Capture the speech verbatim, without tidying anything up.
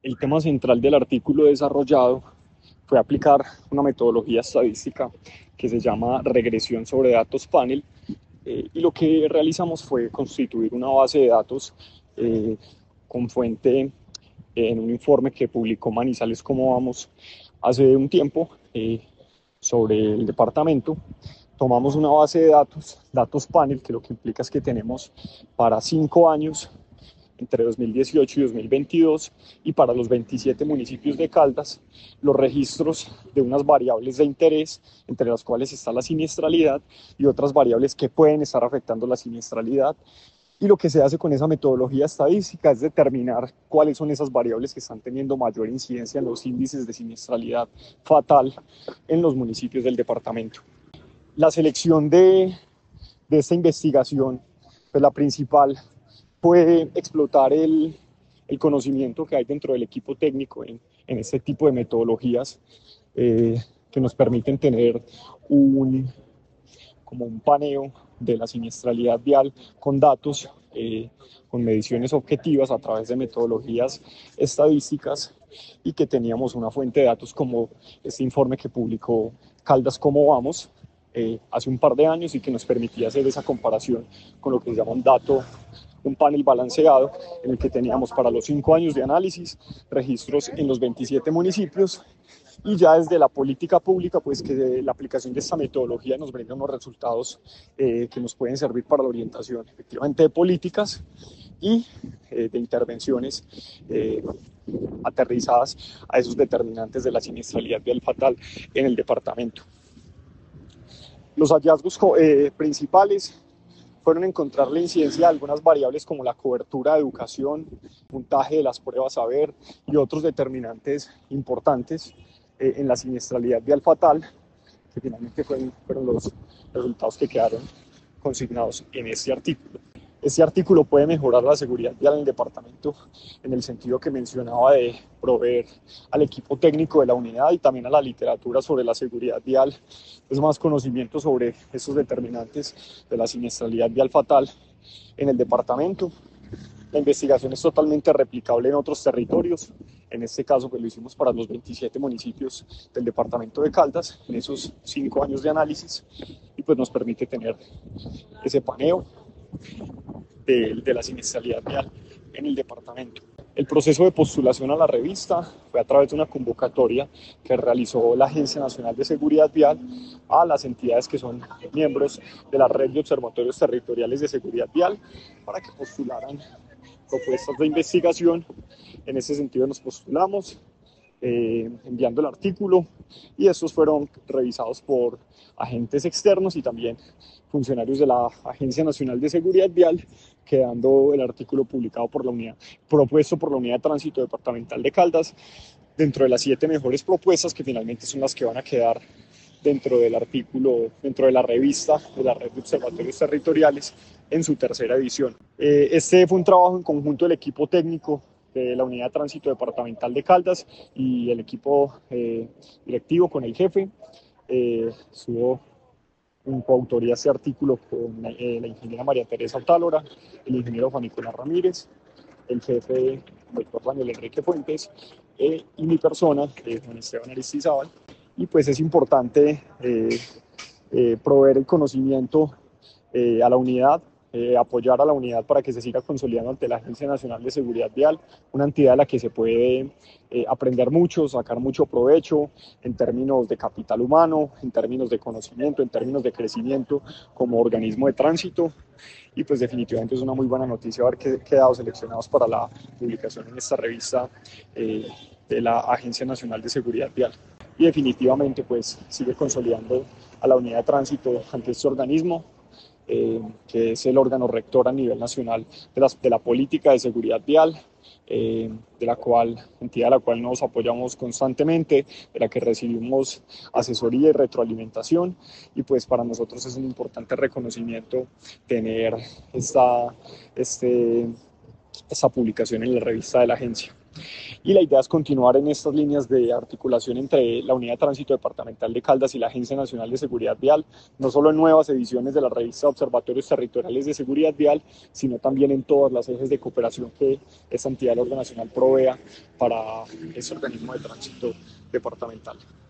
El tema central del artículo desarrollado fue aplicar una metodología estadística que se llama regresión sobre datos panel, eh, y lo que realizamos fue constituir una base de datos eh, con fuente eh, en un informe que publicó Manizales Cómo Vamos hace un tiempo eh, sobre el departamento. Tomamos una base de datos, datos panel, que lo que implica es que tenemos para cinco años, entre dos mil dieciocho y dos mil veintidós, y para los veintisiete municipios de Caldas, los registros de unas variables de interés, entre las cuales está la siniestralidad y otras variables que pueden estar afectando la siniestralidad. Y lo que se hace con esa metodología estadística es determinar cuáles son esas variables que están teniendo mayor incidencia en los índices de siniestralidad fatal en los municipios del departamento. La selección de, de esta investigación, pues la principal, fue explotar el, el conocimiento que hay dentro del equipo técnico en, en este tipo de metodologías eh, que nos permiten tener un, como un paneo de la siniestralidad vial con datos, eh, con mediciones objetivas a través de metodologías estadísticas, y que teníamos una fuente de datos como este informe que publicó Caldas Cómo Vamos eh, hace un par de años, y que nos permitía hacer esa comparación con lo que se llama un dato, un panel balanceado, en el que teníamos para los cinco años de análisis registros en los veintisiete municipios, y ya desde la política pública, pues que la aplicación de esta metodología nos brinda unos resultados eh, que nos pueden servir para la orientación efectivamente de políticas y eh, de intervenciones eh, aterrizadas a esos determinantes de la siniestralidad vial fatal en el departamento. Los hallazgos eh, principales fueron encontrar la incidencia de algunas variables como la cobertura de educación, puntaje de las pruebas saber y otros determinantes importantes eh, en la siniestralidad vial fatal, que finalmente fueron, fueron los resultados que quedaron consignados en este artículo. Este artículo puede mejorar la seguridad vial en el departamento en el sentido que mencionaba, de proveer al equipo técnico de la unidad y también a la literatura sobre la seguridad vial pues más conocimiento sobre esos determinantes de la siniestralidad vial fatal en el departamento. La investigación es totalmente replicable en otros territorios. En este caso, pues lo hicimos para los veintisiete municipios del departamento de Caldas, en esos cinco años de análisis, y pues nos permite tener ese paneo de, de la siniestralidad vial en el departamento. El proceso de postulación a la revista fue a través de una convocatoria que realizó la Agencia Nacional de Seguridad Vial a las entidades que son miembros de la red de observatorios territoriales de seguridad vial para que postularan propuestas de investigación. En ese sentido nos postulamos, eh, enviando el artículo, y estos fueron revisados por agentes externos y también funcionarios de la Agencia Nacional de Seguridad Vial, quedando el artículo publicado por la unidad, propuesto por la Unidad de Tránsito Departamental de Caldas, dentro de las siete mejores propuestas que finalmente son las que van a quedar dentro del artículo, dentro de la revista de la Red de Observatorios Territoriales en su tercera edición. Eh, este fue un trabajo en conjunto del equipo técnico de la Unidad de Tránsito Departamental de Caldas y el equipo eh, directivo con el jefe. Eh, estuvo en coautoría este artículo con eh, la ingeniera María Teresa Otálora, el ingeniero Juan Nicolás Ramírez, el jefe, el doctor Daniel Enrique Fuentes, eh, y mi persona, eh, Juan Esteban Aristizábal. Y pues es importante eh, eh, proveer el conocimiento eh, a la unidad, eh, apoyar a la unidad para que se siga consolidando ante la Agencia Nacional de Seguridad Vial, una entidad de la que se puede eh, aprender mucho, sacar mucho provecho en términos de capital humano, en términos de conocimiento, en términos de crecimiento como organismo de tránsito. Y pues definitivamente es una muy buena noticia haber quedado seleccionados para la publicación en esta revista eh, de la Agencia Nacional de Seguridad Vial. Y definitivamente pues sigue consolidando a la unidad de tránsito ante este organismo, eh, que es el órgano rector a nivel nacional de, las, de la política de seguridad vial, eh, de la cual, entidad a la cual nos apoyamos constantemente, de la que recibimos asesoría y retroalimentación, y pues para nosotros es un importante reconocimiento tener esta, este, esta publicación en la revista de la agencia. Y la idea es continuar en estas líneas de articulación entre la Unidad de Tránsito Departamental de Caldas y la Agencia Nacional de Seguridad Vial, no solo en nuevas ediciones de la revista Observatorios Territoriales de Seguridad Vial, sino también en todas las ejes de cooperación que esta entidad del orden nacional provea para este organismo de tránsito departamental.